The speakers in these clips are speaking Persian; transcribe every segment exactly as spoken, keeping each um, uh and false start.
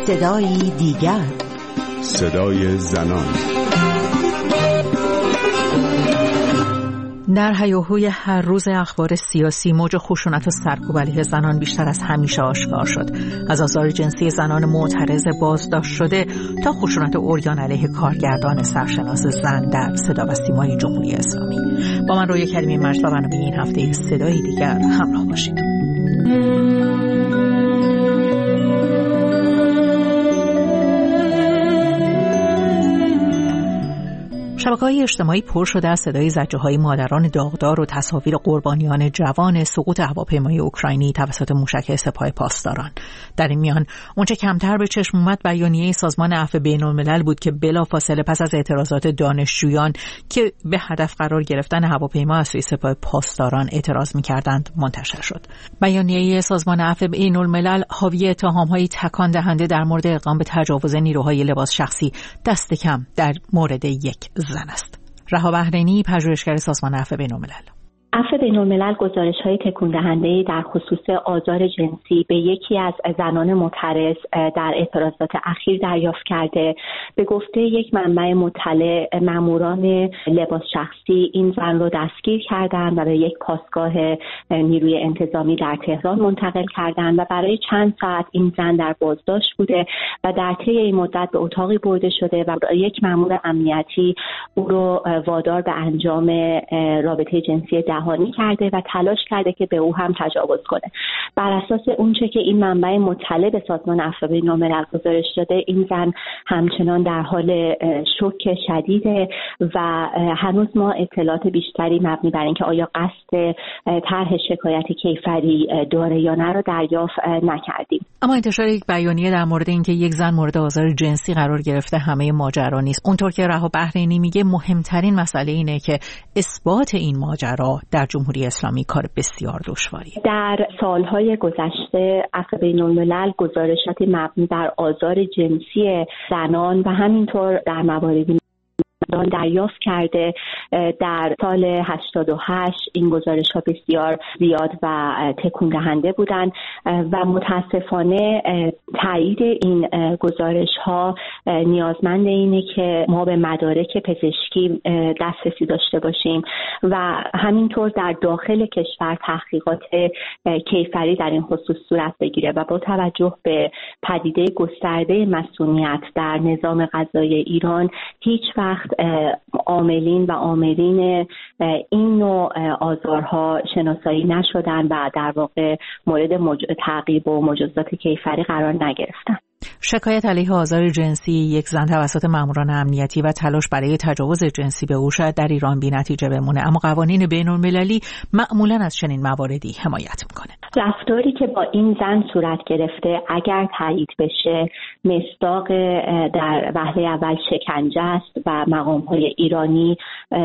صدای دیگر، صدای زنان. در هیاهوی هر روز اخبار سیاسی موج خشونت و سرکوب علیه زنان بیشتر از همیشه آشکار شد. از آزار جنسی زنان معترض بازداشت شده تا خشونت عریان علیه کارگردان سرشناس زن در صدا و سیمای جمهوری اسلامی. با من روی کلمه مجد و برنامه این هفته صدای دیگر همراه باشید. شبکه‌های اجتماعی پر شده از صدای زجرهای مادران داغدار و تصاویر قربانیان جوان سقوط هواپیمای اوکراینی توسط موشک سپاه پاسداران. در این میان اونچه کمتر به چشم اومد بیانیه سازمان عفو بین‌الملل بود که بلافاصله پس از اعتراضات دانشجویان که به هدف قرار گرفتن هواپیما از سوی سپاه پاسداران اعتراض می‌کردند منتشر شد. بیانیه سازمان عفو بین‌الملل حاوی اتهام‌های تکان دهنده در مورد اقدام به تجاوز نیروهای لباس شخصی دست کم در مورد یک زن است. رها بحرینی، پژوهشگر سازمان عفو بین‌الملل. عفو بین‌الملل گزارش‌های تکون دهنده‌ای در خصوص آزار جنسی به یکی از زنان معترض در اعتراضات اخیر دریافت کرده. به گفته یک منبع مطلع، ماموران لباس شخصی این زن را دستگیر کردند و به یک پاسگاه نیروی انتظامی در تهران منتقل کردند و برای چند ساعت این زن در بازداشت بوده و در طی این مدت به اتاقی برده شده و یک مامور امنیتی او را وادار به انجام رابطه جنسی جهانی کرده و تلاش کرده که به او هم تجاوز کنه. بر اساس اونچه که این منبع مطلع به سازمان عفو بین‌الملل گزارش داده، این زن همچنان در حال شوک شدیده و هنوز ما اطلاعات بیشتری مبنی بر اینکه آیا قصد طرح شکایت کیفری داره یا نه رو دریافت نکردیم. اما انتشار یک بیانیه در مورد اینکه یک زن مورد آزار جنسی قرار گرفته همه ماجرا نیست. اونطور که رها بحرینی میگه مهمترین مسئله اینه که اثبات این ماجرا در جمهوری اسلامی کار بسیار دشواریه. در سالهای گذشته عفو بین‌الملل گزارشاتی مبنی بر آزار جنسی زنان و همینطور در مواردی دریافت کرده. در سال هشتاد و هشت این گزارش ها بسیار زیاد و تکون دهنده بودند و متاسفانه تایید این گزارش ها نیازمند اینه که ما به مدارک پزشکی دسترسی داشته باشیم و همینطور در داخل کشور تحقیقات کیفری در این خصوص صورت بگیره و با توجه به پدیده گسترده مسئولیت در نظام قضایی ایران هیچ وقت عاملین و آمرین این نوع آزارها شناسایی نشدن و در واقع مورد مج... تعقیب و مجازات کیفری قرار نگرفتن. شکایت علیه آزار جنسی یک زن توسط ماموران امنیتی و تلاش برای تجاوز جنسی به او شاید در ایران بی نتیجه بمونه، اما قوانین بین‌المللی معمولاً از چنین مواردی حمایت میکنه. رفتاری که با این زن صورت گرفته اگر تایید بشه مصداق در وهله اول شکنجه است و مقام‌های ایرانی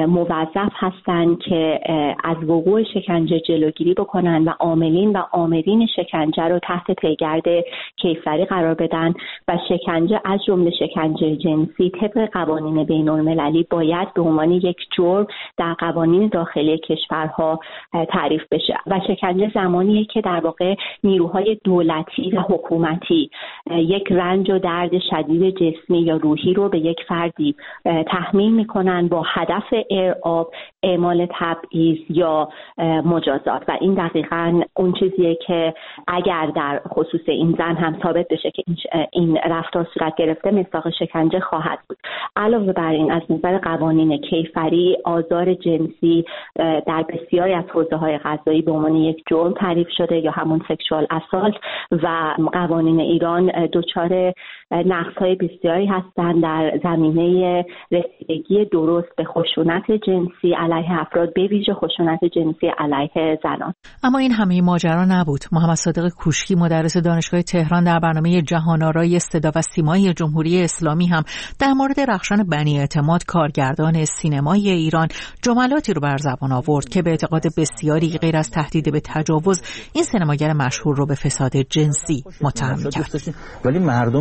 موظف هستند که از وقوع شکنجه جلوگیری بکنن و عاملین و آمرین شکنجه رو تحت پیگرد کیفری قرار بدن و شکنجه از جمله شکنجه جنسی طبق قوانین بین‌المللی باید به عنوان یک جرم در قوانین داخلی کشورها تعریف بشه و شکنجه زمانیه که در واقع نیروهای دولتی و حکومتی یک رنج و درد شدید جسمی یا روحی رو به یک فردی تحمیل میکنن با هدف ارعاب، اعمال تبعیض یا مجازات و این دقیقاً اون چیزیه که اگر در خصوص این زن هم ثابت بشه که این رفتار صورت گرفته مصداق شکنجه خواهد بود. علاوه بر این از نظر قوانین کیفری آزار جنسی در بسیاری از حوزه‌های قضایی به عنوان یک جرم تعریف شده یا همون سکشوال اسالت و قوانین ایران دچار نقص‌های بسیاری هستند در زمینه رسیدگی درست به خشونت جنسی علیه افراد، به ویژه خشونت جنسی علیه زنان. اما این همه ماجرا نبود. محمد صادق کوشکی مدرس دانشگاه تهران در برنامه جهان‌آرای صدا و سیمای جمهوری اسلامی هم در مورد رخشان بنی اعتماد کارگردان سینمای ایران جملاتی رو بر زبان آورد که به اعتقاد بسیاری غیر از تهدید به تجاوز این سینماگر مشهور رو به فساد جنسی متهم کرد. ولی مردم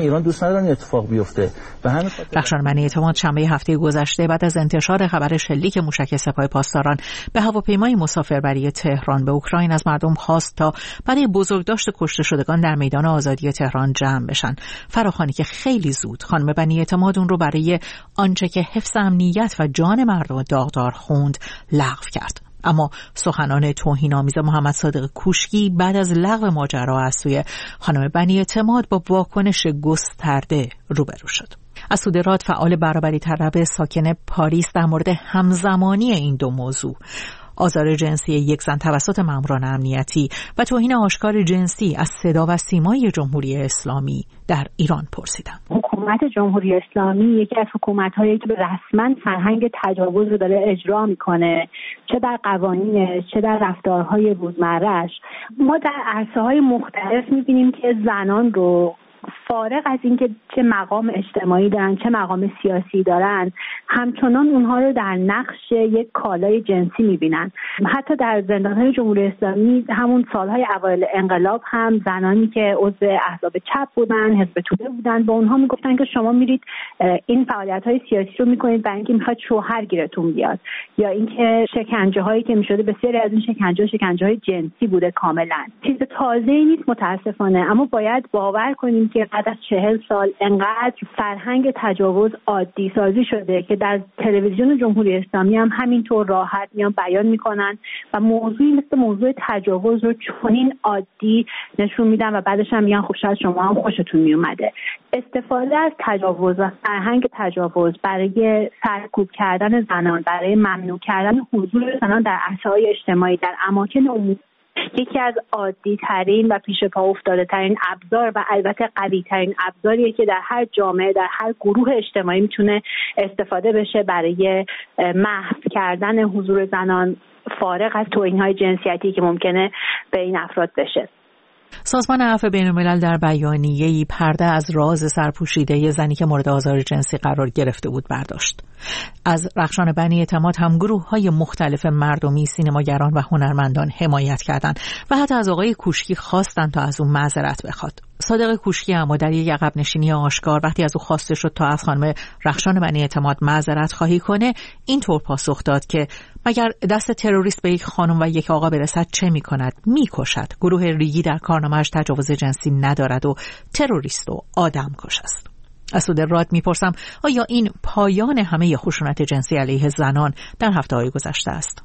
ایران دوست ندارن اتفاق بیفته. و همین رخشان بنی اعتماد شنبه هفته گذشته بعد از انتشار خبر شلیک موشک سپاه پاسداران به هواپیمای مسافربری تهران به اوکراین از مردم خواست تا برای بزرگداشت کشته شدگان در میدان آزادی تهران جمع بشن. فراخوانی که خیلی زود خانم بنی اعتماد اون رو برای آنچه که حفظ امنیت و جان مردم داغدار خوند لغو کرد. اما سخنان توهین‌آمیز محمد صادق کوشکی بعد از لغو ماجرا از سوی خانم بنی اعتماد با واکنش گسترده روبرو شد. اسود راد فعال برابری طلب ساکن پاریس در مورد همزمانی این دو موضوع، آزار جنسی یک زن توسط ماموران امنیتی و توهین آشکار جنسی از صدا و سیمای جمهوری اسلامی در ایران پرسیدم. حکومت جمهوری اسلامی یکی از حکومت‌هایی که رسما فرهنگ تجاوز رو داره اجرا میکنه، چه در قوانینش چه در رفتارهای روزمره‌اش. ما در عرصه‌های مختلف می‌بینیم که زنان رو فارغ از اینکه چه مقام اجتماعی دارن چه مقام سیاسی دارن، همچنان اونها رو در نقش یک کالای جنسی میبینن. حتی در زندان‌های جمهوری اسلامی همون سالهای اوایل انقلاب هم زنانی که عضو احزاب چپ بودن، حزب توده بودن، با اونها میگفتن که شما میرید این فعالیت‌های سیاسی رو میکنید برای اینکه میخواد شوهر گیرتون بیاد، یا اینکه شکنجه‌هایی که میشده بسیاری از این شکنجه‌ها شکنجه‌های جنسی بوده. کاملا چیز تازه‌ای نیست متاسفانه، اما باید باور کنیم که بعد از چهل سال انقدر فرهنگ تجاوز عادی سازی شده که در تلویزیون جمهوری اسلامی هم همینطور راحت میان بیان میکنن و موضوعی مثل موضوع تجاوز رو چنین عادی نشون میدن و بعدش هم میگن خب شاید شما هم خوشتون میومده. استفاده از تجاوز و فرهنگ تجاوز برای سرکوب کردن زنان، برای ممنوع کردن حضور زنان در عرصه‌های اجتماعی، در اماکن عمومی، یکی از عادی ترین و پیش پا افتاده ترین ابزار و البته قوی ترین ابزاریه که در هر جامعه در هر گروه اجتماعی میتونه استفاده بشه برای محو کردن حضور زنان، فارغ از توهین‌های جنسیتی که ممکنه به این افراد بشه. سازمان عفو بین‌الملل در بیانیه‌ای پرده از راز سرپوشیده زنی که مورد آزار جنسی قرار گرفته بود برداشت. از رخشان بنی اعتماد هم گروه‌های مختلف مردمی، سینماگران و هنرمندان حمایت کردند و حتی از آقای کوشکی خواستند تا از او معذرت بخواد. صادق کوشکی اما در یک عقب نشینی آشکار وقتی از او خواسته شد تا از خانم رخشان بنی اعتماد معذرت خواهی کنه، اینطور پاسخ داد که مگر دست تروریست به یک خانم و یک آقا برسد چه می‌کند؟ می‌کشد. گروه ریگی در کارنامه‌اش تجاوز جنسی ندارد و تروریست و آدمکش است. اسود راد میپرسم آیا این پایان همه خشونت جنسی علیه زنان در هفته‌های گذشته است؟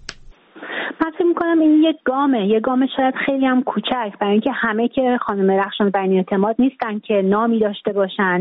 من فکر می‌کنم این یک گامه، یک گام شاید خیلی هم کوچک، برای اینکه همه که خانم رخشان بنی اعتماد نیستن که نامی داشته باشن،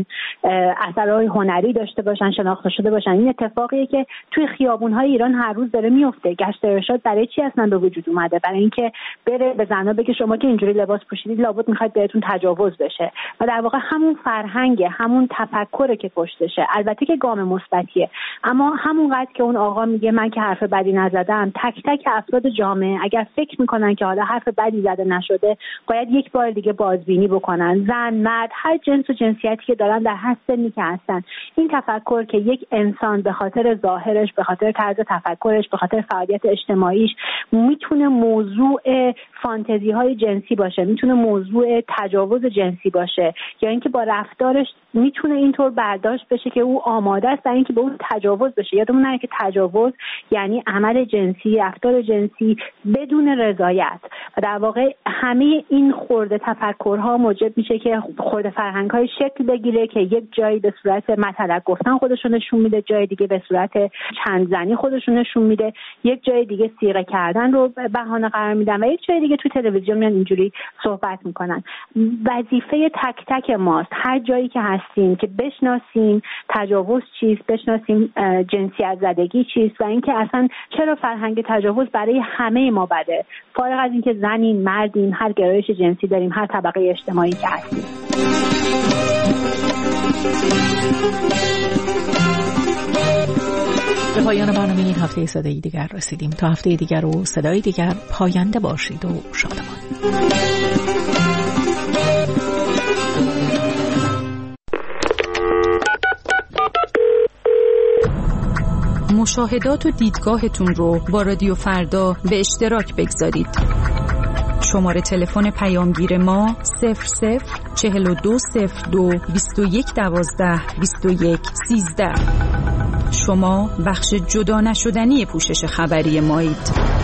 اثرهای هنری داشته باشن، شناخته شده باشن. این اتفاقیه که توی خیابون‌های ایران هر روز داره میفته. گشت ارشاد برای چی اصلا به وجود اومده؟ برای اینکه بره به زنا بگه شما که اینجوری لباس پوشیدید لابد می‌خواید بهتون تجاوز بشه. و در واقع همون فرهنگ، همون تفکره که پشتشه. البته که گام مثبتیه، اما همونقدر که اون آقا میگه من که حرف بدی نزدم، تک تک افراد جامعه اگر فکر میکنن که حالا حرف بدی زده نشده، باید یک بار دیگه بازبینی بکنن. زن، مرد، هر جنس و جنسیتی که دارن، در هر سنی که هستن، این تفکر که یک انسان به خاطر ظاهرش، به خاطر طرز تفکرش، به خاطر فعالیت اجتماعیش میتونه موضوع فانتزی های جنسی باشه، میتونه موضوع تجاوز جنسی باشه، یا اینکه با رفتارش میتونه اینطور برداشت بشه که او آماده است برای اینکه به اون تجاوز بشه. یادمون نره که تجاوز یعنی عمل جنسی، رفتار جنسی بدون رضایت. و در واقع همه این خرده تفکرها موجب میشه که خرده فرهنگ‌های شکل بگیره که یک جایی به صورت مطلق گفتن خودشون نشون میده، جای دیگه به صورت چند زنی خودشون نشون میده، یک جای دیگه صیغه کردن رو بهانه قرار میدن و یک جای دیگه تو تلویزیون میان اینجوری صحبت میکنن. وظیفه تک تک ماست هر جایی که هستیم که بشناسیم تجاوز چیست، بشناسیم جنسیت زدگی چیست و اینکه اصلا چرا فرهنگ تجاوز برای همه ما بده، فارغ از اینکه زنیم، مردیم، هر گرایش جنسی داریم، هر طبقه اجتماعی که هستیم. به پایان برنامه این هفته صدای دیگر رسیدیم. تا هفته دیگر و صدای دیگر پاینده باشید و شادمان. مشاهدات و دیدگاهتون رو با رادیو فردا به اشتراک بگذارید. شماره تلفن پیامگیر ما صفر صفر چهل و دو صفر دو بیست و یک دوازده بیست و یک سیزده. شما بخش جدا نشدنی پوشش خبری مایید.